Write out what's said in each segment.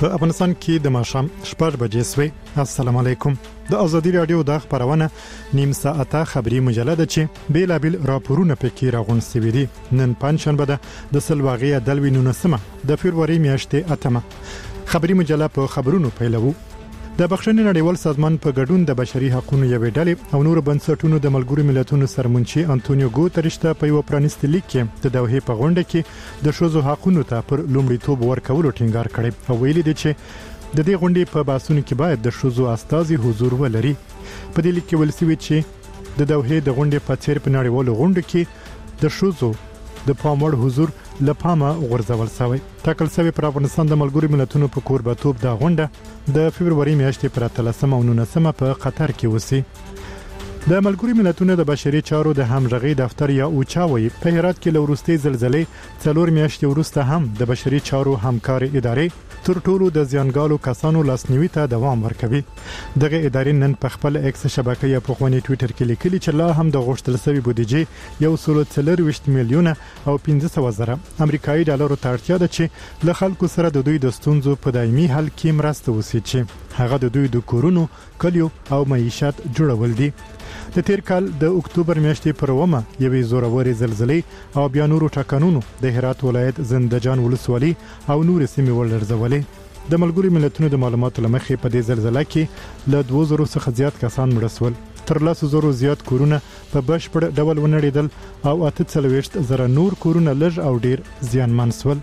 په افغانستان کې د ماښام 6 بجې سوي. السلام علیکم. د ازادي رادیو د خبرونه نیم ساعته خبري مجله چې بیلابل راپورونه پکې راغون سوي دي. نن پنځشنبه ده د سلواغې دلوي 19 د فبراير میاشتې 8 خبري مجله په خبرونو پیلوو. د بخښنې نړیوال سازمان په ګډون د بشري حقوقو یوې ډلې او نور بنسټونو د ملګرو ملتونو سرمنشي انټونیو ګوتریش ته په یو پرانیستي لیک کې د دوحې په غونډه کې د ښځو حقوقو ته پر لومړیتوب ورکولو ټینګار کړی او ویلي دی چې د دې غونډې په بحثونو کې باید د ښځو استازي حضور ولري. په دې لیک کې ویل شوی چې د دوحې د غونډې په څیر په نړیوالو غونډو کې د ښځو د پاموړ حضور لپاره غورځول شوی. ټاکل شوی پر افغانستان د ملګرو ملتونو په کوربتوب د غونډه د فبراير میاشتې پر 13 او 19 په قطر کې وسی. د ملګرو ملتونو د بشري چارو د همغږي دفتر یا اوچاوي په هرات کې لورستي زلزلې 4 میاشتې وروسته هم د بشري چارو همکاري ادارې تر ټولو د زیانګالو کسانو لاسنیوي ته دوام ورکوي. دغه ادارې نن په خپل ایکس شبکې یا په خوني ټوئیټر کې لیکلي چې لا هم د غوښتل شوی بودیجه 140 میلیون او 500,000 امریکایي ډالرو ته اړتیا ده چې له خلکو سره د دوی د ستونزو په دایمي حل کې مرسته وکړي چې هغه د دوی د کورونو، کلیو او معیشت جوړول دي. د تیر کال د اکتوبر میاشتې پر ومه یوې زورورې زلزلې او بیا نورو ټاکنونو د هرات ولایت زندجان ولسوالۍ او نور سیمې ولړزولې. د ملګرو ملتونو د معلوماتو لمخې په دې زلزلې کې له 2000 څخه زیات کسان مړ شول. تر 100,000 زیات کورونه په بشپړ ډول ونړېدل او 48,000 نور کورونه لږ او ډیر زیانمن شول.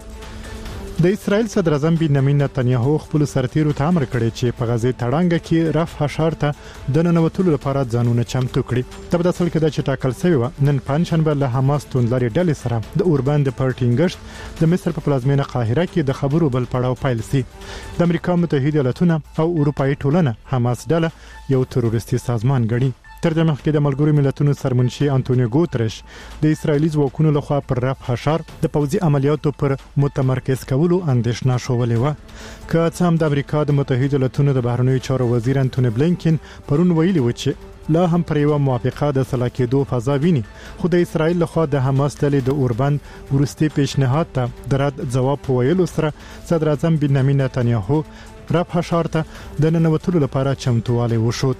د اسرائیل صدر اعظم بنیامین نتنیاهو خپل سرتیرو ته امر کړی چې په غزه تړانګه کې رفح ښار ته د ننوتلو لپاره ځانونه چمتو کړي. تبدیل اصل کې د چټاکل سوي نن پنځشنبه له حماس توندلاري ډلې سره د اوربند پارټینګشت د مصر په پلازمینه قاهره کې د خبرو بل پړاو پیل سي. د امریکا متحده ایالاتونه او اروپאי ټولنه حماس ډله یو تروریستي سازمان ګڼي. تر دې مخکې د ملګرو ملتونو سرمنشي انټونیو ګوتریش د اسرایلی ځواکونو لخوا پر رفح ښار د پوځي عملیاتو پر متمرکز کولو اندېښنه شولې و. که څه هم د امریکا د متحده ایالاتونو د بهرنیو چارو وزیر انټونی بلینکن پرون ویلي و چې لا هم پر یو موافقه د صلاح کېدو فضا ویني، خو د اسرایل لخوا د حماس ډلې د اوربند ورستي پیشنهاد ته د رد ځواب ویلو سره صدر اعظم بنیامین نتنیاهو رفح ښار ته د ننوتلو لپاره چمتووالی وښود.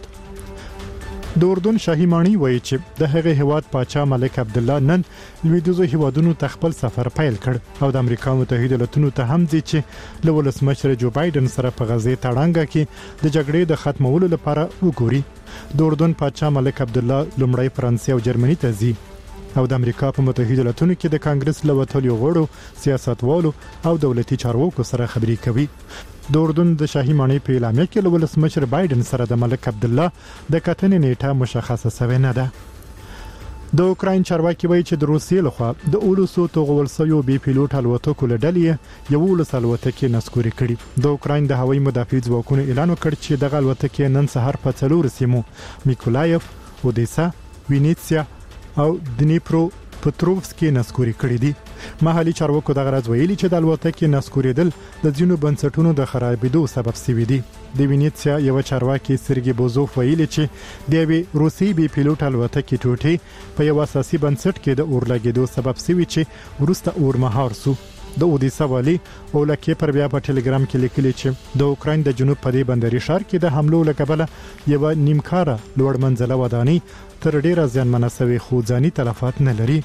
د اردن شاهي مانی وایي چې د هغه هیواد پاچا ملک عبدالله نن لویدیځو هیوادونو ته خپل سفر پیل کړ او د امریکا متحده ایالاتونو ته هم ځي چې له ولسمشر جو بایدن سره په غزه تړانګه کې د جګړې د ختمولو لپاره وګوري. د اردن پاچا ملک عبدالله لومړی فرانسې او جرمني ته ځي او د امریکا په متحده ایالاتونو کې د کانګرس له وتلیو غړو، سیاستوالو او دولتي چارواکو سره خبرې کوي. د اردن د شاهي مانی په اعلامیه کې له ولسمشر بایدن سره د ملک عبدالله د کتنې نیټه مشخصه شوې نه ده. د اوکراین چارواکي وایي چې د روسیې لخوا د 200 توغول سویو بي پیلوټ الوتکو له ډلې یو الوتکې نسکوري کړي. د اوکراین د هوایي مدافع ځواکونو اعلان وکړ چې دغه الوتکې نن سهار په 4 سیمو میکولایف، اودیسا، وینیتسیا او دنیپرو پټروفسکي نسکوري کړي دي. محلي چارواکو دغه راز ویلي چې د الوتکې نسکورېدل د ځینو بنسټونو د خرابېدو سبب شوی دی. د وینیتسیا یو چارواکي سرګي بوزوف ویلي چې د یوې روسي بي پیلوټ الوتکې ټوټې په یو اساسي بنسټ کې د اورلګېدو سبب شوی چې وروسته اورمهار سو. د اودیسا والی اولکه پر بیا په ټلګرام کې لیکلي چې د اوکراین د جنوب په دې بندري ښار کې د حملو لکبله یو نیمکاره لوړ منزله ودانۍ تر ډیره زیانمنه شوې خو ځاني تلفات نه لري.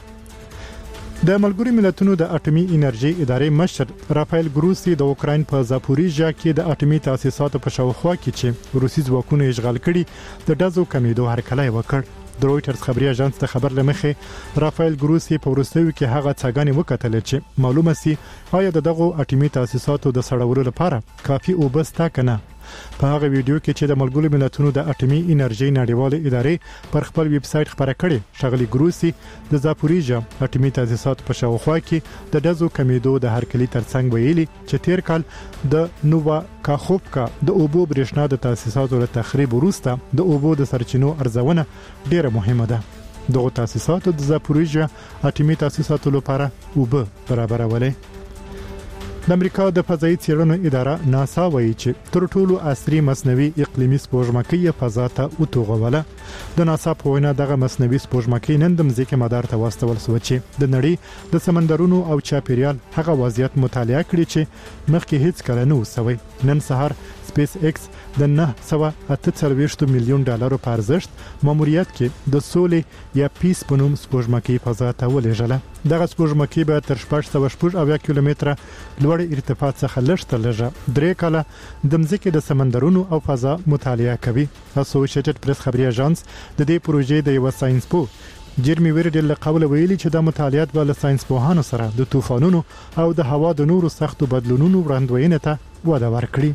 د ملګرو ملتونو د اټومي انرژي ادارې مشر رافایل ګروسی د اوکراین په زاپوریژیا کې د اټومي تاسیساتو په شاوخوا کې چې روسي ځواکونه اشغال کړي د ډزو کمیدو هرکلی وکړ. د رويټرز خبري اژانس ته خبر لمخې رافایل ګروسی په ورستیو کې هغه څنګه وکټل چې معلومه سي آیا دغه اټومي تاسیساتو د سړولو لپاره کافي وبستا کنه. په هغه ویډیو کې چې د ملګرو ملتونو د اټومي انرژي نړیواله ادارې پر خپل ویب سټ خبره کړې، شغلي ګروسی د زاپوریژیا اټومي تاسیسات په شاوخوا کې د ډزو کمیدو د هرکلی ترڅنګ ویلي چې تیر کال د نووا کاخوفکا د اوبو برېښنا د تاسیساتو له تخریب وروسته د اوبو د سرچینو ارزونه ډیره مهمه ده. دغه تاسیسات د زاپوریژیا اټومي تاسیساتو لپاره اوبه برابرولې. د امریکا د فضایي څېړنو اداره ناسا وایي چې تر ټولو عصري مصنوعي اقلیمي سپوږمکۍ فضا ته وتوغوله. د ناسا په وینا دغه مصنوعي سپوږمکۍ نن د ځمکې مدار ته واستول شو چې د نړۍ د سمندرونو او چاپیریال هغه وضعیت مطالعه کړي چې مخکې هیڅ کله نه وسوي. نن سهار سپیس ایکس د $948 میلیون په ارزښت ماموریت کې د سولې یا پیس په نوم سپوږمکۍ فضا ته ولېږله. دغه سپوږمکۍ به تر 670 کیلومتره لوړ ارتفاع څخه لږ تر لږه 3 کاله د ځمکې د سمندرونو او فضا مطالعه کوي. اسوسییټډ پریس خبري اژانس د دې پروژې د یو ساينس پوه جيرمي ويرډل له قوله ویلي چې د مطالعات به له ساينس پوهانو سره د طوفانونو او د هوا د نورو سختو بدلونونو وړاندوینه ته وده ورکړي.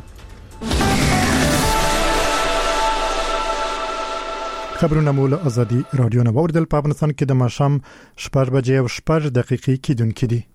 خبرونه مول ازادي رادیو نه وردل په افغانستان کې د ماښام 6:06 کېدونکې دي.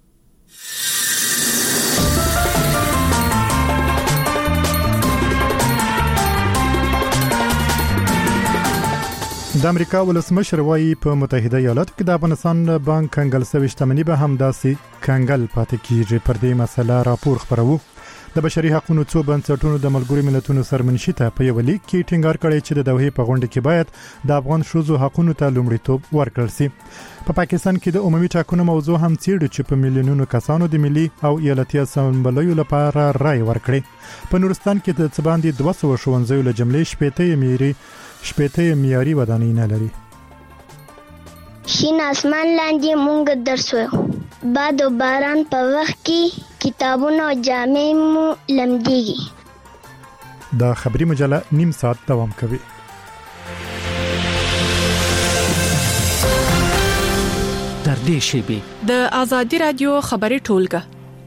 د امریکا ولسمشر وايي په متحده ایالاتو کې د افغانستان بانک کنګل سوي شتمنۍ به هم داسې کنګل پاتې کیږي. پر دې مسله راپور خبرو. د بشري حقوقو څو بنسټونو د ملګرو ملتونو سرمنشي ته په یو لیک کې ټینګار کړی چې د دوحې په غونډه کې باید د افغان ښځو حقوقو ته لومړیتوب ورکړل شي. په پاکستان کې د عمومي ټاکنو موضوع هم څیړي چې په میلیونونو کسانو د ملي او ایالتي اسامبلیو لپاره رائے ورکړي. په نورستان کې د څباندې 200 ښوونځیو له جملې شپېته معیاري ودانۍ نه لري. شین اسمان لاندې مونږ درس وایو. باد او باران په وخت کې کتابونه او جامې مو لمدېږي. دا خبري مجله نیم ساعت دوام کوي. تر دې شیبې د آزادي رادیو خبري ټولګه.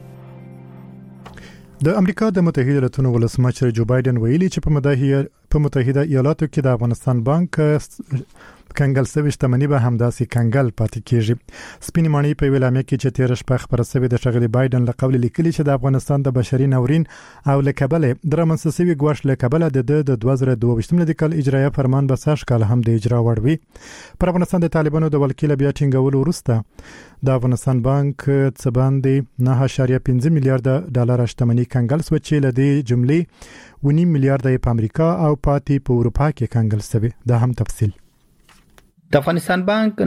د امریکا د متحده ایالاتو ولسمشر جو بایدن ویلي چې په متحده ایالاتو کې د افغانستان بانک کنګل سوي شتمنۍ به همداسې کنګل پاتې کیږي. سپینې ماڼۍ په ویلامه کې چې 13 شپه خبره شوې د شغلي بایدن له قول لیکلي چې د افغانستان د بشري ناورین او لکبله درمنځ سوي ګواښ لکبله د 2022 کال اجرایه فرمان به ساش کال هم د اجرا وړوي. پر افغانستان د طالبانو د ولکیل بیا ټینګول وروسته د افغانستان بانک څباندې 9.5 میلیارډ شتمنۍ کنګل سو چې له دې جملې 1.5 میلیارډ په امریکا او پاتې په اروپا کې کنګل سوي. دا هم تفصیل. د افغانستان بانک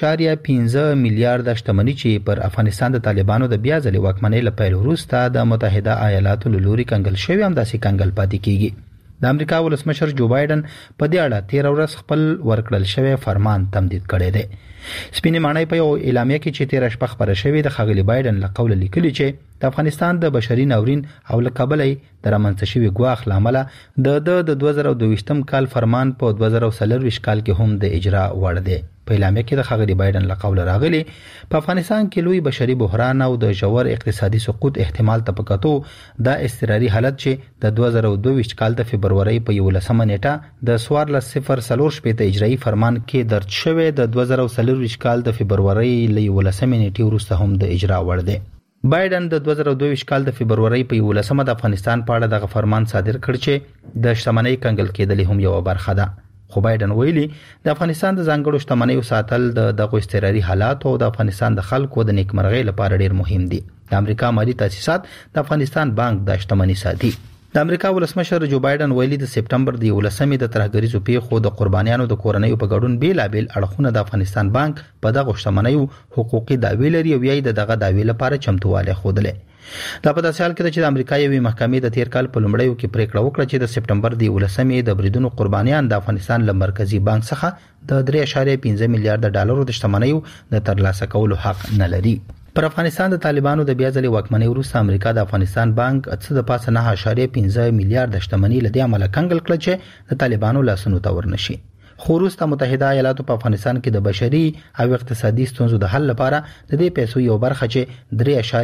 9.5 میلیارډ شتمنۍ چې پر افغانستان د طالبانو د بیا ځلې واکمنۍ له پیل وروسته د متحده ایالاتو له لوري کنګل شوی هم داسې کنګل پاتې کیږي. د امریکا ولسمشر جو بایدن په دې اړه 13 ورځ خپل ورکړل شوی فرمان تمدید کړی دی. سپینې ماڼۍ په یو اعلامیه کې چې 13 شپه خبره شوې د خغلی بایدن له قول لیکلي چې د افغانستان د بشري ناورین او له کابل د رامنځته شوی ګواښ لامل د 2022 کال فرمان په 2023 کال کې هم د اجرا وړ دی. په اعلامیه کې د خغلی بایدن له قول راغلی په افغانستان کې لوی بشري بحران او د ژور اقتصادي سقوط احتمال ته پکاتو د اضطراري حالت چې د 2022 کال د فبرवरी په 11 نیټه د 1404 اجرایی فرمان کې درج شوی د 2023 کال د فبرवरी له 11 نیټې وروسته هم د اجرا وړ دی. بایدن د 2022 کال د فبرवरी په 11 د افغانستان په اړه د فرمان صادر کړ چې د شتمنۍ کنګل کېدل هم یو برخه ده. خو بایدن ویلي د افغانستان د ځانګړو شتمنیو ساتل د اضطراري حالات او د افغانستان د خلکو د نیکمرغۍ لپاره ډیر مهم دي. د امریکا مالی تاسیسات د افغانستان بانک د شتمنۍ ساتي. د امریکا ولسمشر جو بایدن ویلي د سپټمبر د 11 د ترهګریزو پیښو د قربانیانو د کورنیو په ګډون بیلابل اړخونه د افغانستان بانک په دغه شتمنیو حقوقي دعوی لري او یې دغه دعوی لپاره چمتواله خوده. دا په داسې حال کې چې د امریکا یوې محکمې د 13 کال په لومړیو کې پریکړه وکړه چې د سپټمبر د 11 د بریدونو قربانیان د افغانستان له مرکزی بانک څخه د 3.5 میلیارډ ډالرو د شتمنیو د ترلاسه کولو حق نه لري. پر افغانستان د طالبانو د بیا ځلې واکمنۍ وروسته امریکا د افغانستان بانک څه د پاسه 9.5 میلیارډ شتمنۍ له دې عمله کنګل کړه چې د طالبانو لاسونو ته ورنشي. خو وروسته متحده ایالاتو په افغانستان کې د بشري او اقتصادي ستونزو د حل لپاره د دې پیسو یو برخه چې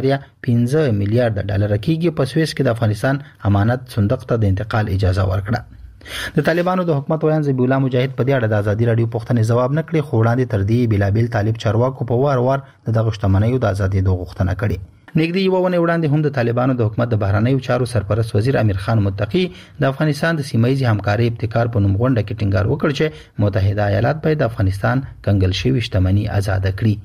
3.5 میلیارډ ډالر کېږي په سویس کې د افغانستان امانت صندوق ته د انتقال اجازه ورکړه. د طالبانو د حکومت ویان ذبیح الله مجاهد په دې اړه د ازادي رادیو پوښتنې ځواب نه کړی، خو وړاندې تر دې بلابل طالب چارواکو په وار د دغه شتمنیو د ازادي د غوښتنه کړې. نږدې یو ونه وړاندې هم د طالبانو د حکومت د بهرنیو چارو سرپرست وزیر امیر خان متقی د افغانستان د سیمایي همکارۍ ابتکار په نوم غونډه کې ټینګار وکړ چې متحده ایالات باید د افغانستان کنګل شوی شتمنۍ آزاد کړي.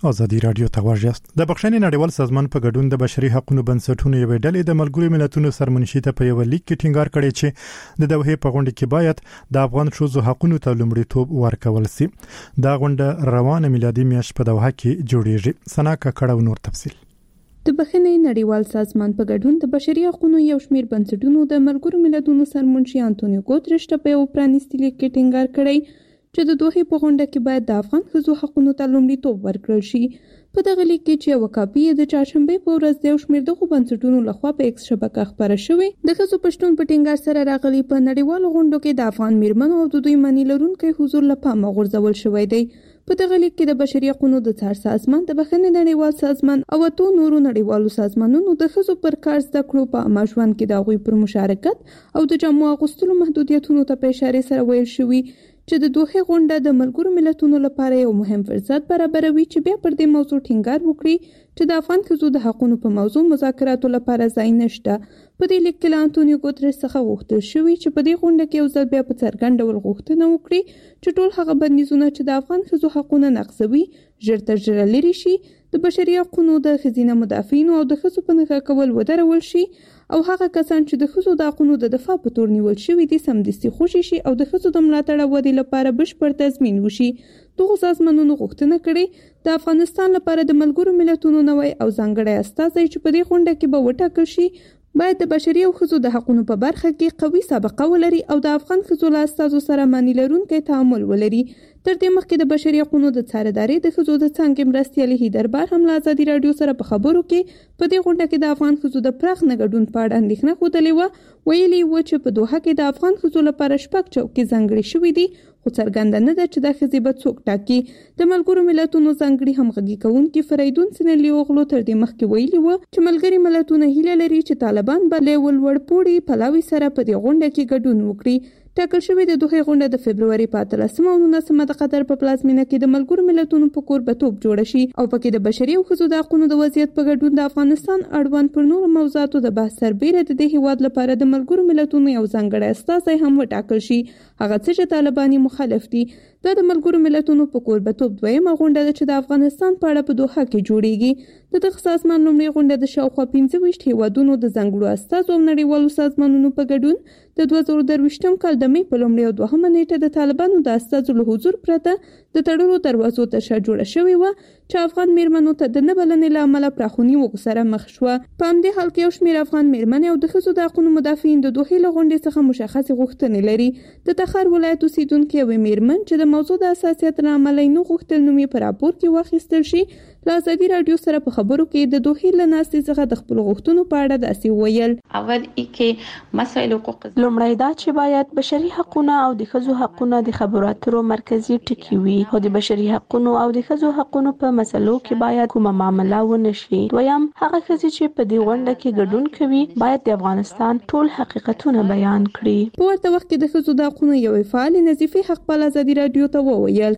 ازادي رادیو ته واژاست د بخښنې نړیوال سازمان په ګډون د بشري حقوقو بنسټونو یو ډلې د ملګرو ملتونو سرمنشي ته په یو لیک کې ټینګار کړی چې د دوحې په غونډه کې باید د افغان ښځو حقوقو ته لومړیتوب ورکول شي. دا غونډه روانه میلادي میاشت په دوحه کې جوړیږي. سنا کړه نور تفصیل. د بخښنې نړیوال سازمان په ګډون د بشري حقوقو یو شمېر بنسټونو د ملګرو ملتونو سرمنشي انټونیو ګوتریش ته په یو پرانیستي لیک کې ټینګار کړی چې د دوحې په غونډه کې باید د افغان ښځو حقوقو ته لومړیتوب ورکړل شي. په دغه لیک کې چې یو کاپي د چهارشنبه په ورځ د یو شمېر دغو بنسټونو لخوا په ایکس شبکه خپاره شوې د ښځو پښتون په ټینګار سره راغلي په نړیوالو غونډو کې د افغان میرمنو او د دوی معنی لرونکي حضور له پامه غورځول شوی دی. په دغه لیک کې د بشري حقوقو د څار سازمان د بخښنې نړیوال سازمان او اتو نورو نړیوالو سازمانونو د ښځو پر کار زده کړو په عامه ژوند کې د هغوی پر مشارکت او د جامو اغوستلو محدودیتونو ته په اشاره سره ویل شوي چې د دوحې غونډه د ملګرو ملتونو لپاره یو مهم فرصت برابروي چې بیا پر دې موضوع ټینګار وکړي چې د افغان ښځو د حقوقو په موضوع مذاکراتو لپاره ځای نشته. په دې لیک کې انټونیو ګوتریش څخه غوښتل شوی چې په دې غونډه کې یو ځل بیا په څرګند ډول غوښتنه وکړي چې ټول هغه بندیزونه چې د افغان ښځو حقوقونه نقضوي ژر تر ژره لرې شي، د بشري حقوقو د ښځینه مدافعینو او د ښځو په نښه کول ودرول شي او هغه کسان چې د ښځو د حقوقو د دفاع په تور نیول شوي دي سمدستي خوشي شي او د ښځو د ملاتړ او ودې لپاره بشپړ تضمین وشي. دغه سازمانونو غوښتنه کړې د افغانستان لپاره د ملګرو ملتونو نوی او ځانګړی استازی چې په دې غونډه کې به وټاکل شي باید د بشري او ښځو د حقوقو په برخه کې قوي سابقه ولري او د افغان ښځو له استازو سره معنی لرونکی تعامل ولري. تر دې مخکې د بشري حقوقو د څارندوی د ښځو د څانګې مرستیالي هیدر بار هم له ازادي رادیو سره په خبرو کې په دې غونډه کې د افغان ښځو د پراخ نه ګډون په اړه اندېښنه ښودلې وه. ویلي و چې په دوحه کې د افغان ښځو لپاره شپږ چوکۍ ځانګړې شوې دي خو څرګنده نه ده چې دا ښځې به څوک ټاکي. د ملګرو ملتونو ځانګړي همغږي کوونکي فریدون سنلی اوغلو تر دې مخکې ویلي و چې ملګري ملتونه هیله لري چې طالبان به له ولوړپوړي پلاوي سره په دې غونډه کې ګډون وکړي. ټاکل شوې د دوحې غونډه د فبرवरी په 13 او 19 د قطر په پلازمینه کې د ملګرو ملتونو په کوربتوب جوړه شي او پکې د بشري او ښځو د حقوقو د وضعیت په ګډون د افغانستان اړوند پر نورو موضوعاتو د بحث سربېره د دې هیواد لپاره د ملګرو ملتونو یو ځانګړی استازی هم وټاکل شي. هغه څه چې طالباني مخالف دي. دا د ملګرو ملتونو په کوربتوب دویمه غونډه ده چې د افغانستان په اړه په دوحه کې جوړیږي. د دغه سازمان لومړۍ غونډه د شاوخوا 25 هیوادونو د ځانګړو استازو او نړیوالو سازمانونو په ګډون د 2023 کال د مې په لومړۍ او دوهمه نیټه د طالبانو د استازو له حضور پرته د تړلو دروازو تر شا جوړه شوې وه چې افغان میرمنو ته د نه بلنې له امله پراخونیوغو سره مخ شوه. په همدې حال کې یو شمېر افغان میرمنې او د ښځو د حقوقو مدافعین د دوحې له غونډې څخه مشخصې غوښتنې لري. د تخار ولایت اوسیدونکې یوې میرمن چې د موضوع د حساسیت له امله یې نه غوښتل نوم یې په راپور کې واخیستل شي له ازادي رادیو سره په خبرو کې د دوحې له ناستې څخه د خپلو غوښتنو په اړه داسې ویل. اول کې مسایل حقوق لومړی دا چې باید بشري حقوقونه او د ښځو حقوقونه د خبرو اترو مرکزي ټکي وي او د بشري حقوقو او د ښځو حقوقو په مسلو کې باید کومه معامله ونه شي. دویم هغه ښځې چې په دې غونډه کې ګډون کوي باید د افغانستان ټول حقیقتونه بیان کړي. په ورته وخت کې د ښځو د حقوقو یو فعال نظیفي حق په ازادي رادیو ته وویل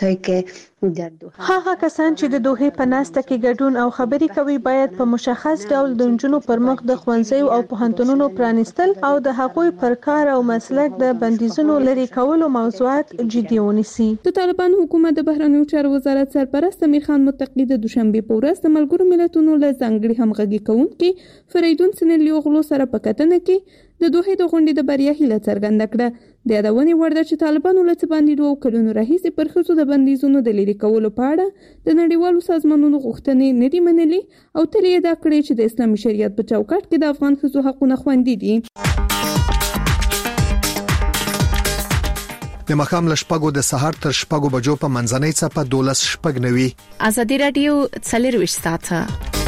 هغه کسان چې د دوحې په ناسته کې ګډون او خبرې کوي باید په مشخص ډول د نجونو پر مخ د ښوونځیو او پوهنتونونو پرانیستل او د هغوی پر کار او مسلک د بندیزونو لرې کولو موضوعات جدي ونیسي. د طالبان حکومت د بهرنیو چارو وزارت سرپرست امیر خان متقی د دوشنبه په ورځ د ملګرو ملتونو له ځانګړي همغږي کوونکي فریدون سنلی اوغلو سره په کتنه کې د دوحې د غونډې د بریا هیله څرګنده کړه. د یادونې وړ ده چې طالبانو له څه باندې 2 کلونو راهیسې پر ښځو د بندیزونو د لرې کولو په اړه د نړیوالو سازمانونو غوښتنې نه دي منلي او تل یې دا کړې چې د اسلامي شریعت په چوکاټ کې د افغان ښځو حقونه خوندي دي. د مخام لشپګو د سحر تر شپګو بجو په منځنۍ څپه 12:09 ازادي رادیو 24 ساعته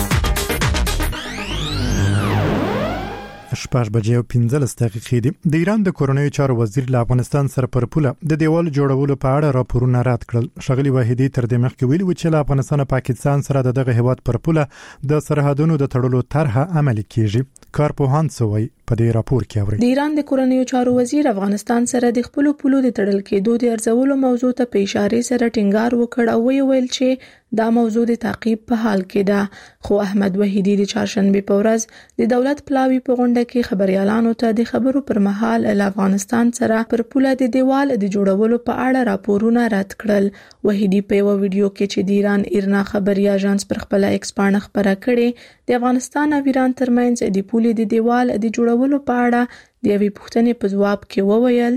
شپږ بجې او 15 دقیقې دي. د ایران د کورنیو چارو وزیر له افغانستان سره پر پوله د دیوال جوړولو په اړه راپورونه رد کړل. شغلي واحدي تر دې مخکې ویلي و چې له افغانستان او پاکستان سره دغه هیواد پر پوله د سرحدونو د تړلو طرحه عملي کیږي. کارپوهان سوي په دې راپور کې اوري. د ایران د کورنیو چارو وزیر افغانستان سره د خپل پولو د تړل کېدو د ارزولو موضوع ته په اشاره سره ټینګار وکړ او ویل چې دا موضوع د تعقیب په حال کې ده خو احمد وحیدی د چهارشنبه په ورځ د دولت پلاوی په غونډه کې خبريالانو ته د خبرو پر مهال افغانستان سره پر پوله د دیوال د جوړولو په اړه راپورونه رد کړل وحیدی په یو ویډیو کې چې د ایران ایرنا خبري اژانس پر خپل ایکس پاڼه خبره کړې د افغانستان او ایران ترمنځ د پولې د دیوال د جوړولو په اړه د یوې پوښتنې په جواب کې وویل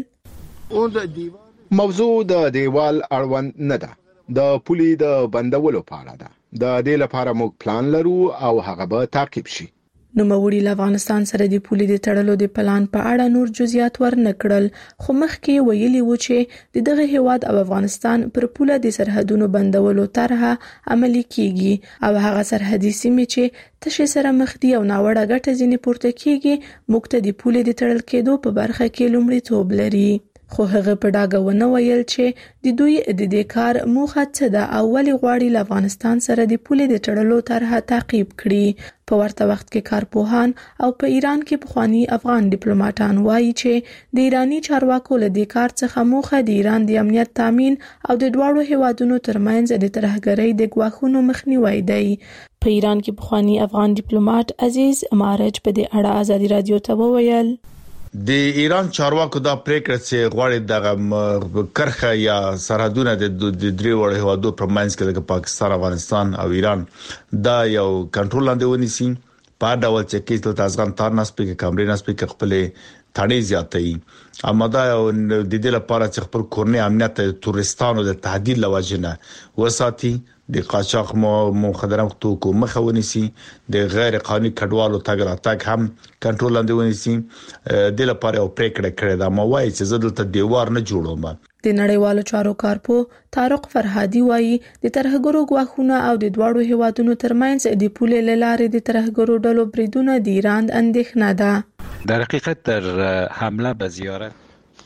موضوع د دیوال اړوند نه ده د پولې د بندولو په اړه ده د دې لپاره موږ پلان لرو او هغه به تعقیب شي نو موري له افغانستان سره د پولې د تړلو د پلان په اړه نور جزئیات ورنکړل خو مخکې ویلي و چې دغه هیواد او افغانستان پر پوله د سرحدونو بندولو طرحه عملي کیږي او هغه سرحدي سیمې چې تشه سره مخ دي او ناوړه ګټه ځینې پورته کیږي موږ ته د پولې د تړل کېدو په برخه کې لومړیتوب لري خو هغه په ډاګه ونه ویل چې د دوی د دې کار موخه څه ده او ولې غواړي له افغانستان سره د پولې د تړلو طرحه تعقیب کړي په ورته وخت کې کارپوهان او په ایران کې پخوانی افغان ډیپلوماټان وایي چې د ایرانی چارواکو له دې کار څخه موخه د ایران د امنیت تامین او د دواړو هیوادونو ترمنځ د ترهګرۍ د ګواښونو مخنیوي دی په ایران کې پخوانی افغان ډیپلوماټ عزیز مارج په دې اړه ازادي رادیو ته وویل د ایران چارواکو دا پریکړه چې غواړي دغه کرخه یا سرحدونه د درې وړ هیوادو پر منځ کې د پاکستان افغانستان او ایران دا یو کنټرول لاندې ونیسي په ډول چې کیسه د افغان تارناس په کمریناس په خپل تړي زیاتې اما دا د دې لپاره چې خپل کورنۍ امنیت تورستانو د تهدید لوجنه وساتي د قاچاق مخدرات توکو مخاوني سي د غیر قانوني کډوالو تاګ راتګ هم کنټرول لاندې ونیسي د لپاره او پریکړه کړې ده مو وایي چې زدلته دیوار نه جوړوم د نړیوالو چارو کارپو طارق فرهادي وایي د ترهګرو غواخونه او د دواړو هیوادونو ترمنځ د پولې لارې د ترهګرو ډلو بریدونه د ایران اندېښنه ده در حقیقت در حمله به زیارت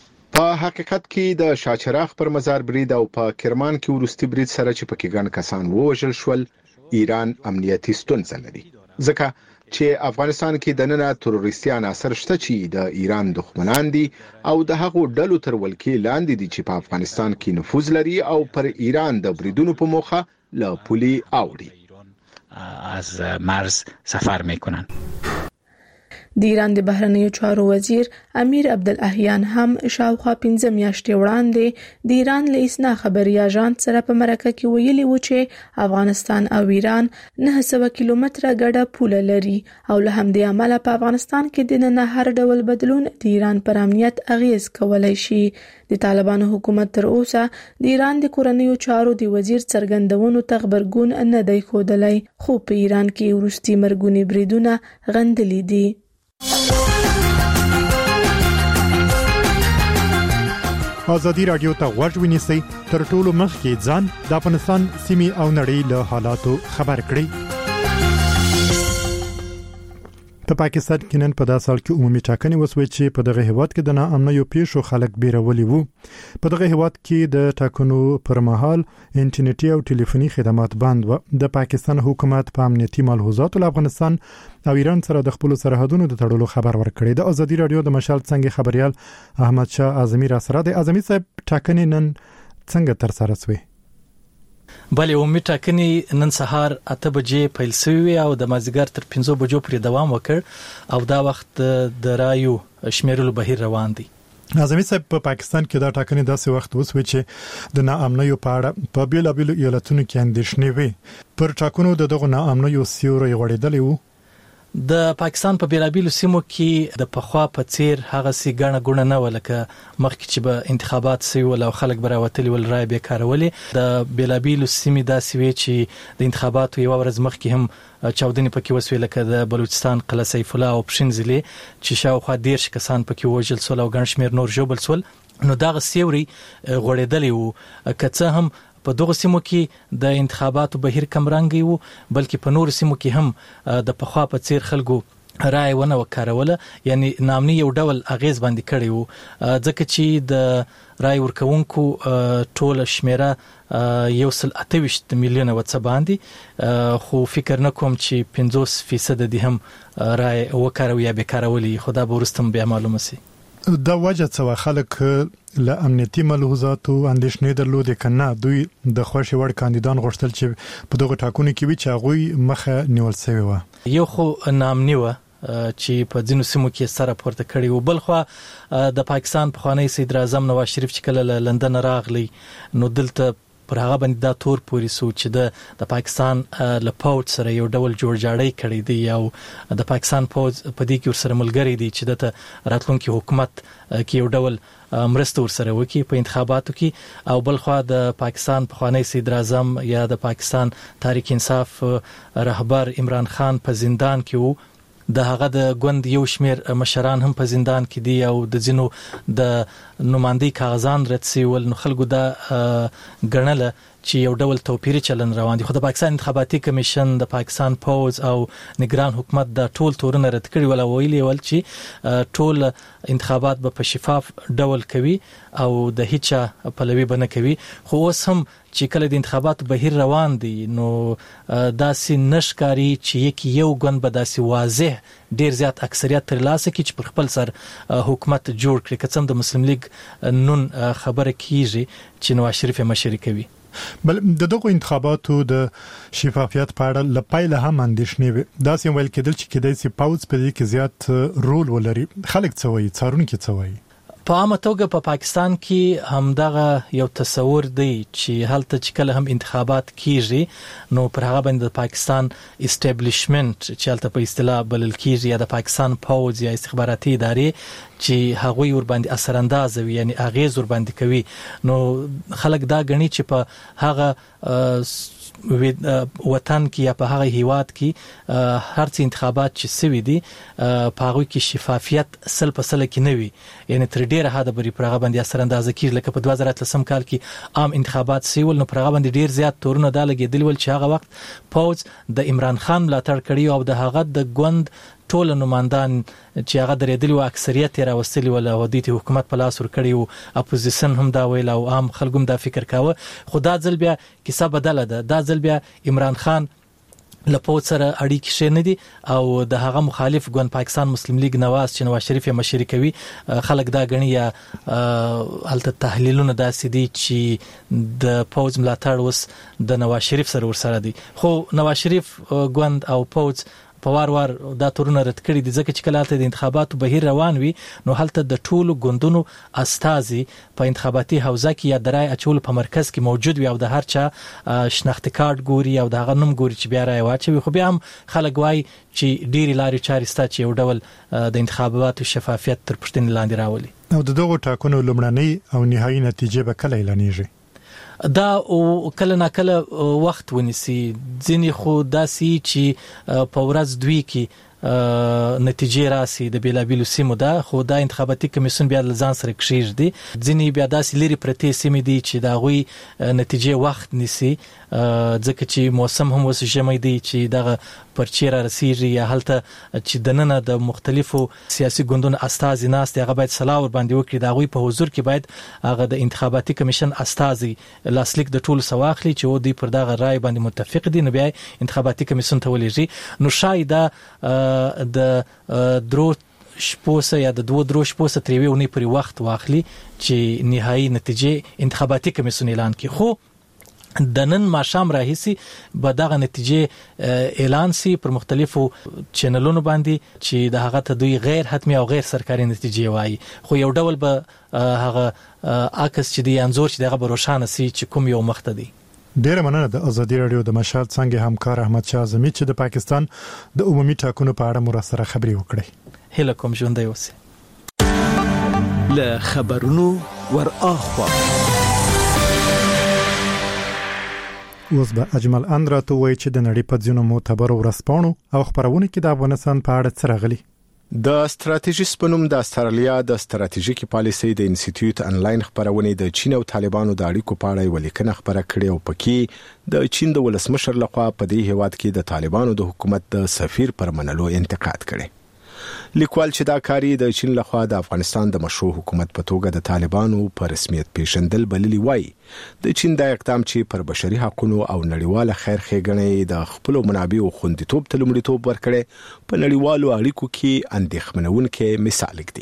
په حقیقت کې د شاچراغ پر مزار برید او په کرمان کې ورستي برید سره چې پکې ګڼ کسان ووژل شول ایران امنیتي ستونزه لري ځکه چې افغانستان کې د نن تروریستي عناصر شته چې د ایران دښمنان دي او د هغو ډلو تر ولکې لاندې دي چې په افغانستان کې نفوذ لري او پر ایران د بریدونو په موخه له پولې اوړي از مرز سفر میکنن د ایران د بهرنیو چارو وزیر امیر عبدالاحیان هم شاوخوا 15 میاشتې وړاندې د ایران له اسنا خبري اژانس سره په مرکه کې ویلي و چې افغانستان او ایران 900 کیلومتره ګډه پوله لري او له همدې امله په افغانستان کې د نه هر ډول بدلون د ایران پر امنیت اغیز کولای شي د طالبانو حکومت تر اوسه د ایران د کورنیو چارو د وزیر څرګندونو ته خبرګون نه دی ښودلی خو په ایران کې ورستي مرګونی بریدونه غندلي دي ازادي رادیو ته غوږ ونیسئ تر ټولو مخکې ځان د افغانستان سیمې او نړۍ له حالاتو خبر کړئ په پاکستان کې نن په داسې حال کې عمومي ټاکنې وسوي چې په دغه هیواد کې د ناامنیو پیښو خلک بیرولي وو په دغه هیواد کې د ټاکنو پر مهال انټرنیټي او ټلیفوني خدمات بند و د پاکستان حکومت په امنیتي ملحوظاتو له افغانستان او ایران سره د خپل سرحدونو د تړلو خبر ورکړی د ازادي رادیو د مشال څنګه خبريال احمد شاه اعظمي را سره د اعظمي صاحب ټاکنې نن څنګه تر سره شوې بلې عمومي ټاکنې نن سهار 8 بجې پیل شوې او د مازیګر تر 5 بجو پورې دوام وکړ او دا وخت د رایو شمیرلو بهیر روان دی اعظمي صاحب په پاکستان کې دا ټاکنې داسې وخت وسوي چې د ناامنیو په اړه په بیلابیلو ایالتونو کې اندېښنې وي پر ټاکنو دغه ناامنیو سیوري غوړېدلې وو د پاکستان په بیلابیلو سیمو کې د پخوا په څیر هغه سي ګڼه ګونه نه ولکه مخکې چې به انتخابات سوي ول او خلک براوتلی ول رای به کارولې د بیلابیلو سیمې داسې وی چې د انتخاباتو یو ورځ مخکې هم چاودنې پکې وسوي لکه د بلوچستان قلعه سیف الله او پښینځلي چې شاوخوا 10 کسان پکې وژل شول او ګڼ شمیر نور ژوبل شول نو دا سیوري غوړېدلې وو کڅه هم په دغه سیمو کې د انتخاباتو بهیر کم رنګي وو بلکې په نور سیمو کې هم د پخوا په څیر خلکو رای ونه وکاروله یعنی نامني یو ډول اغیز باندې کړی وو ځکه چې د رای ورکونکو ټول شمیره 128 میلیونه وڅ باندې خو فکر نکوم چې 50% د هم رای وکاروي یا به کاروي خدا به ورستم بیا معلومه سي دا وجه څه خلک له امنیتي ملحوظاتو اندېښنې درلودې کنه دوی د خوښ وړ کاندیدان غوښتل چې په دغه ټاکنو کې وي چې هغه مخه نیول شوی و. یو خو نامنی و چې په ځینو سیمو کې سره پورته کړی و. بل خو د پاکستان پخوانی صدر اعظم نواز شریف چې کله لندن راغلی نو دلته پر هغه باندې دا تور پوری سو چې د پاکستان له پوز سره یو ډول جوړجاړی کړی دی او د پاکستان پوز په دې کې ورسره ملګری دی چې د راتلونکي حکومت کې یو ډول مرسته ورسره وکي په انتخاباتو کې. او بل خو د پاکستان پخوانی صدر اعظم یا د پاکستان تحریک انصاف رهبر عمران خان په زندان کې وو. د هغه د ګوند یو شمیر مشران هم په زندان کې دي او د زینو د نمائندګۍ کاغذان رد سیول. نو خلکو دا ګڼله چې یو ډول توپیری چلن روان دي. خو د پاکستان انتخاباتي کمیشن د پاکستان پوز او نگران حکومت د ټول تورونه رد کړي ولا ویلي ول چې ټول انتخابات به په شفاف ډول کوي او د هیڅ پلوي بنه کوي. خو اوس هم چې کله د انتخاباتو بهیر روان دي نو داسې نشکاری چې یو ګوند به داسې واضح ډیر زیات اکثریت ترلاسه کړي چې پر خپل سر حکومت جوړ کړي. کڅم د مسلم لیگ نون خبره کیږي چې نواز شریف مشري کوي. بل د دغه انتخاباتو د شفافیت په اړه لپاره هم اندېښنې وي. دا سیم ویل کېدل چې کېدای شي پاوز په دې کې زیات رول ولري. خلک څه وایي څارونکو څه وایي؟ په عامه توګه په پاکستان کې همدغه یو تصور دی چې هلته چې کله هم انتخابات کیږي نو پر هغه باندې د پاکستان اسټابلیشمنت چې هلته په اصطلاح بلل کیږي یا د پاکستان پوز یا استخباراتي ادارې چې هغوی ور باندې اثر انداز وي یعنی اغیز ور باندې کوي. نو خلک دا غني چې په هغه وطن کې یا په هغه هیواد کې هر څه انتخابات چې سوي دي په هغه کې شفافیت سل په سل کې نه وي. یعنی تر ډیره حد بری پر هغه باندې اثر انداز کوي. لکه په 2013 کال کې عام انتخابات سیول نو پر هغه باندې ډیر زیات تورونه دا لګیدل ول چې هغه وخت پوز د عمران خان ملاتړ کړی او د هغه د ګوند ټول نمائندان چې هغه درېدل او اکثریت یې راوستلی ول او د حکومت په لاس ور کړی او اپوزیشن هم دا ویل او عام خلکو هم دا فکر کاوه. خو دا ځل بیا کیسه بدله ده. دا ځل بیا عمران خان لپاره سره اړیکې شې نه دي او د هغه مخالف ګوند پاکستان مسلم لیگ نواز چې نواز شریف مشري کوي خلک دا غني یا هلته تحلیلونه داسې دي چې د پوز ملاتړ اوس د نواز شریف سره ورسره دي. خو نواز شریف ګوند او پوز په وار دا تورونه رد کړی دي ځکه چې کله د انتخاباتو بهیر روان وي نو هلته د ټولو ګوندونو استازي په انتخاباتي حوزه کې یا درای اچول په مرکز کې موجود وي او د هر چا شناختی کارت ګوري او د هغه نوم ګوري چې بیا راي واچوي. خو بیا هم خلک وایي چې ډيري لارې چارې ستا چې یو ډول د انتخاباتو شفافیت تر پښتنې لاندې راولي. او دغه ټاکنو لومړنۍ او نهایی نتیجه به کله اعلانېږي؟ دا او کله نا کله وخت ونیسي. ځینې خو داسې چې په ورځ دوی کې نتیجې راسي د بیلابیلو سیمو ده. خو دا انتخاباتي کمیسیون بیا ځان سره کشیږي. ځینې بیا داسې لري پرتې سیمې دي چې دا غوي نتیجې وخت نیسي ځکه چې موسم هم وس ژمی دی چې دغه پرچیر رسیږي یا هلته چې دننه د مختلفو سیاسي ګوندونو استازي ناس هغه باید صلاح ور باندې وکړي. دا غوي په حضور کې باید هغه د انتخاباتي کمیشن استازي لاسلیک د ټول سواخلي چې و دي پر دغه رائے باندې متفق دي نو بیا انتخاباتي کمیشن ته ولېږي. نو شاید د درو شپوسه یا د دوه درو شپوسه تریوي ونی پر وخت واخلي چې نهایی نتیجې انتخاباتي کمیسیون اعلان کړي. خو د نن ماښام راهیسي به دغه نتیجې اعلان سي پر مختلفو چینلونو باندې چې د هغه ته دوی غیر حتمی او غیر سرکاري نتیجې وایي. خو یو ډول به هغه عکس چې دی انزور چې دغه روښانه سي چې کوم یو مخ ته دی. ډیره مننه د ازادي رادیو د مشال څنګه همکار احمد شاه اعظمي چې د پاکستان د عمومي ټاکنو په اړه مو سره خبري وکړي. هله کوم ژوندۍ اوسئ. له خبرونو ور اخوا اوس به اجمل اندراتو وایي چې د نړۍ په ځینو معتبرو ورځپاڼو او خبرونه کې د افغانستان په اړه څه راغلي. د ستراتیژیست پنوم د استرالیا د ستراتیژیکي پالیسۍ د انسټیټیوټ انلاین خبرونه د چین او طالبانو د اړیکو په اړه ولیکنه خبره کړې او پکې د چین د ولسمشر لخوا په دې هیواد کې د طالبانو د حکومت د سفیر پر منلو انتقاد کړي. لیکوال چې دا کاری د چین لخوا د افغانستان د مشروع حکومت په توګه د طالبانو په رسمیت پیژندل بللی وای د چین د اقدام چې پر بشري حقوقو او نړیواله خیر ښېګڼې د خپل منابعو خوندیتوب ته لومړیتوب ورکړي په نړیوالو اړیکو کې اندېښمنونکې مثال دی.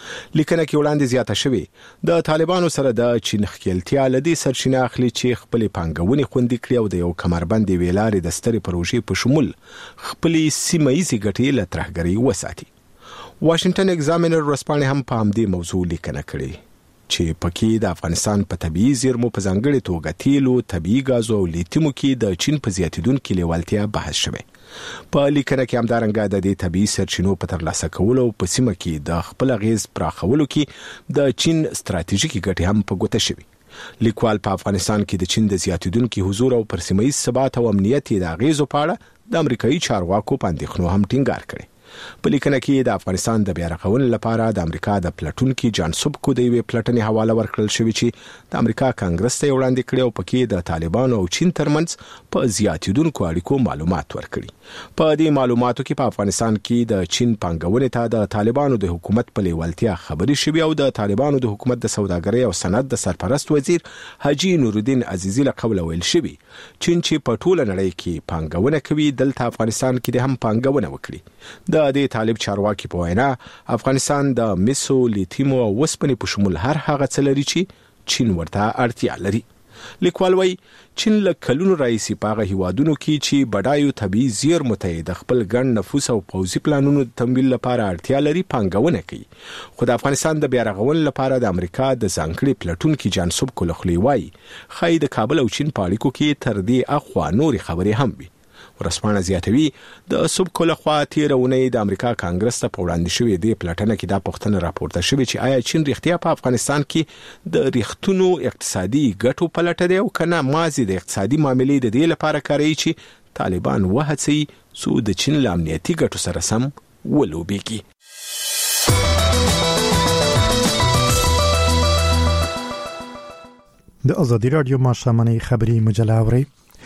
لیکنه کې وړاندې زیاته شوې د طالبانو سره د چین خپلتیا لدی سرچینه اخلي چې خپل پانګونې خوندې کړي او د یو کمربند ویلارې د سترې پروژې په شمول خپل سیمایي ګټې له ترهګرۍ وساتي. واشنگټن ایگزامینر ورسپانې هم په همدې موضوع لیکنه کړې چې پکې د افغانستان په طبيعي زیرمو په ځانګړي توګه تیلو، طبيعي غاز او لیتیمو کې د چین په زیاتیدونکو لیوالتیا بحث شوه. په لیکنه کې همدارنګه د دې طبيعي سرچینو په ترلاسه کولو په سیمه کې د خپل غیز پراخولو کې د چین ستراتیژیکي ګټې هم په ګوته شوې. لیکوال په افغانستان کې د چین د زیاتیدونکو حضور او پر سیمه ییز ثبات او امنیت د غیزو په اړه د امریکایي چارواکو په اندېښنو هم ټینګار کړی. په لیکنه کې د افغانستان د بیا رغونې لپاره د امریکا د پلټونکو جان سوبکو د یوې پلټنې حواله ورکړل شوې چې د امریکا کانګرس ته وړاندې کړي او پکې د طالبانو او چین ترمنځ په زیاتیدونکو اړیکو معلومات ورکړي. په دې معلوماتو کې په افغانستان کې د چین پانګونې ته د طالبانو د حکومت په لیوالتیا خبرې شوې او د طالبانو د حکومت د سوداګرۍ او صنعت د سرپرست وزیر حاجی نورالدین عزیزی له قوله ویل شوی چین چې په ټوله نړۍ کې پانګونه کوي دلته افغانستان کې هم پانګونه وکړي. د دې طالب چارواکي په وینا افغانستان د مسو، لیتیمو او وسپنې په شمول هر هغه څه لري چې چین ورته اړتیا لري. لیکوال وایي چین له کلونو راهیسې په هغه هیوادونو کې چې بډایو طبیعي زیرمو ته د خپل ګڼ نفوس او پوځي پلانونو د تمویل لپاره اړتیا لري پانګونه کوي. خو د افغانستان د بیا رغونې لپاره د امریکا د ځانګړي پلټونکو جان سوبکو له خولې وایي ښایي د کابل او چین په اړیکو کې تر دې اخوا نورې خبرې هم وي. ورسپانه زیاتوي د سوبکو له خوا تیرونې د امریکا کانګرس ته وړاندې شوې د پلټنه کې دا پوښتنه راپورته شوې چې آیا چین رښتیا په افغانستان کې د ریښتونو اقتصادي ګټو په لټه دی او کنه مازی د اقتصادي معاملې د دې لپاره کوي چې طالبان وهڅي سو د چین له امنیتي ګټو سره سم ولوبېږي. د ازادي رادیو ماشامنۍ خبری مجله اوري.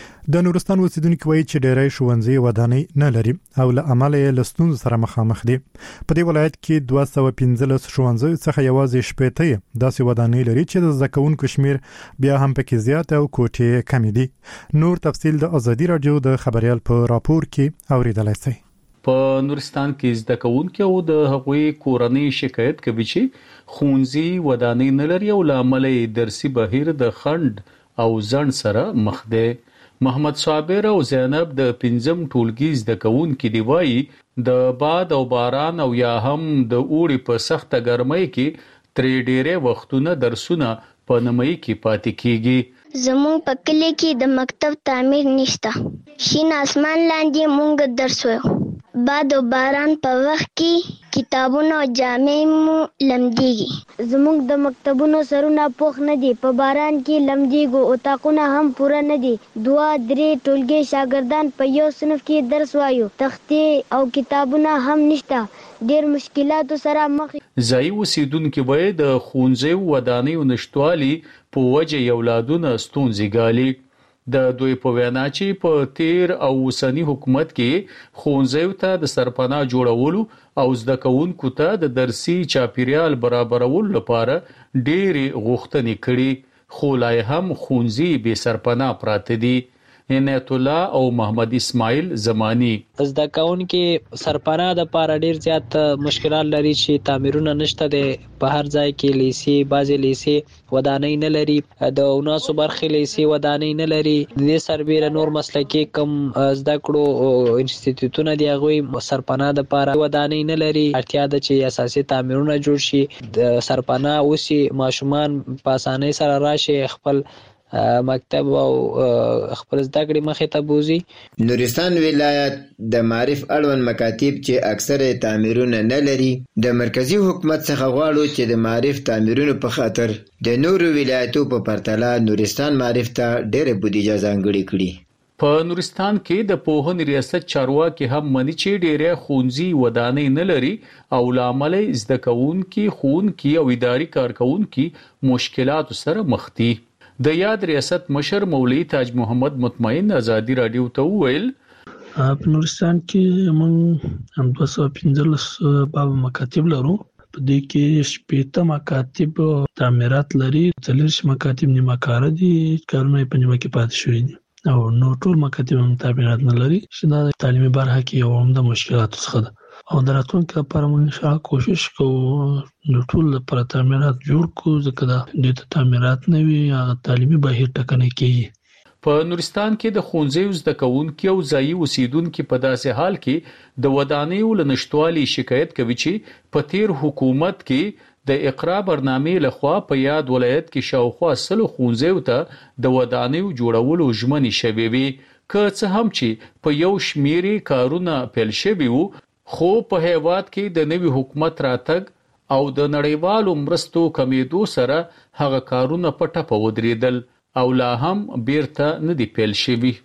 د نورستان اوسیدونکو وایي چې ډېری ښوونځي ودانۍ نه لري او له عمله یې له ستونزو سره مخامخ دي. په دې ولایت کې 215 ښوونځي څخه یوازې 18 داسې ودانۍ لري چې د زده کوونکو شمیر بیا هم پکې زیات او کوټې کم دي. نور تفصیل د ازادي رادیو د خبريال په راپور کې اوریدلای شئ. په نورستان کې زده کوونکو او د هغوی کورنۍ شکایت کوي چې ښوونځي ودانۍ نه لري او له عمله درسي بهیر د خند او ځن سره مخ دی. محمد صابر او زینب د پنځم ټولګي زده کوونکي دی وایي د باد او باران او یا هم د اوړي په سخته ګرمۍ کې ترې ډېرې وختونه درسونه په نمۍ کې پاتې کیږي. زموږ په کلی کې د مکتب تعمیر نشته. شین اسمان لاندې مونږ درس وایو. باد او باران په وخت کې کتابونه او جامې مو لمدېږي. زموږ د مکتبونو سرونه پوخ نه دي. په باران کې لمدېږو. اتاقونه هم پوره نه دي. 2-3 ټولګي شاګردان په یو صنف کې درس وایو. تختې او کتابونه هم نشته. ډېر مشکلاتو سره مخ. ځایي اوسیدونکو وایي د ښوونځیو ودانیو نشټوالي په وجه اولادونه ستونزې ګالي. د دوی په وینا چې په تیر او اوسنی حکومت کې ښوونځیو ته د سرپناه جوړولو او زده کوونکو ته د درسي چاپیریال برابرولو لپاره ډېرې غوښتنې کړي خو لا هم ښوونځي بې سرپناه پراته دي. عنایت الله او محمد اسماعیل زمانی زده کوونکي سرپناه د لپاره ډیر زیات مشکلات لري چې تعمیرونه نشته دي. په هر ځای کې لیسي بعضی لیسي ودانۍ نه لري. د وناسو برخې لیسي ودانۍ نه لري. د دې سربېره نور مسلکي کم زده کړو انسټیټیوټونه دي هغوی سرپناه د لپاره ودانۍ نه لري. اړتیا ده چې اساسي تعمیرونه جوړ شي. د سرپناه اوسي ماشومان په اسانۍ سره راشي خپل مکتب او خپل زده کړې مخې ته بوزي. نورستان ولایت د معرف اړوند مکاتب چې اکثره تعمیرونه نه لري د مرکزی حکومت څخه غواړو چې د معرف تعمیرونو په خاطر د نورو ولایتو په پرتله نورستان معرف ته ډېره بودیجه ځانګړې کړي. په نورستان کې د پوهنې ریاست چارواکي هم مني چې ډېرې ښوونځي ودانۍ نه لري او له امله زده کوونکي ښوونکي او اداري کارکوونکي مشکلاتو سره مخ دي. د یاد ریاست مشر مولوی تاج محمد مطمئن ازادي رادیو ته وویل په نورستان کې موږ 215 باب مکاتب لرو. په دې کې 18 مکاتب تعمیرات لري. 40 مکاتب نیمه کار دي. کارونه په نیمه کې پاتې شوي دي او نو ټول مکاتب هم تعمیرات نه لري چې دا تعلیمي برخه کې یو هم د مشکلاتو څخه ده. او دراتونکو لپاره موږ انشاءالله کوشش کوو د ټول لپاره تعمیرات جوړ کړو ځکه د تعمیرات نوي تعلیمي بهیر ټکنه کیږي. په نورستان کې د ښوونځیو زده کوونکي او ځایي اوسیدونکو په داسې حال کې د ودانیو لنشټوالي شکایت کوي چې په تیر حکومت کې د اقرا برنامې لخوا په یاد ولایت کې شاوخوا 100 ښوونځیو ته د ودانیو جوړولو ژمنې شوې وي که څه هم چې په یو شمیرې کارونه پیل شوي وو خو په هیواد کې د نوي حکومت راتګ او د نړیوالو مرستو کمیدو سره هغه کارونه په ټپه ودرېدل او لا هم بیرته نه دی پیل شوی.